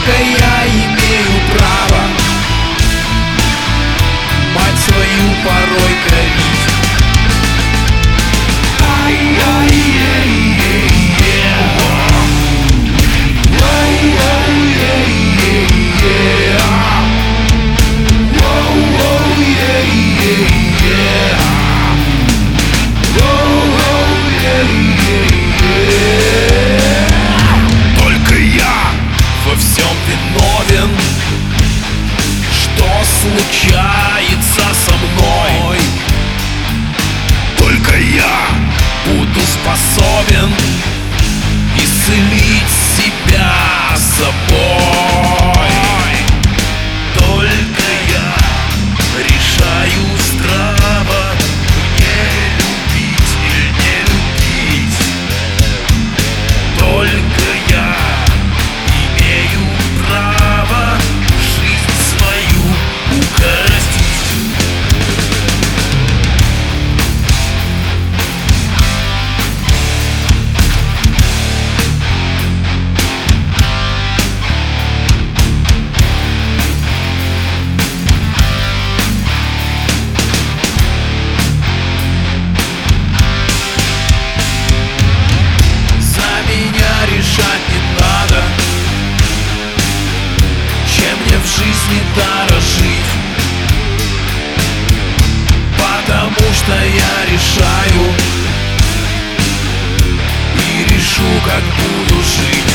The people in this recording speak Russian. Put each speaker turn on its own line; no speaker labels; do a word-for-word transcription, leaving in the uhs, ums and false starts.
Только я имею право мать свою порой корить. Случается со мной, только я буду способен исцелить себя собой. Только я решаю здраво, мне любить или не любить. Только я имею право жизнь свою укоротить. За меня решать не надо, чем мне в жизни дорожить, потому что я решаю и решу, как буду жить.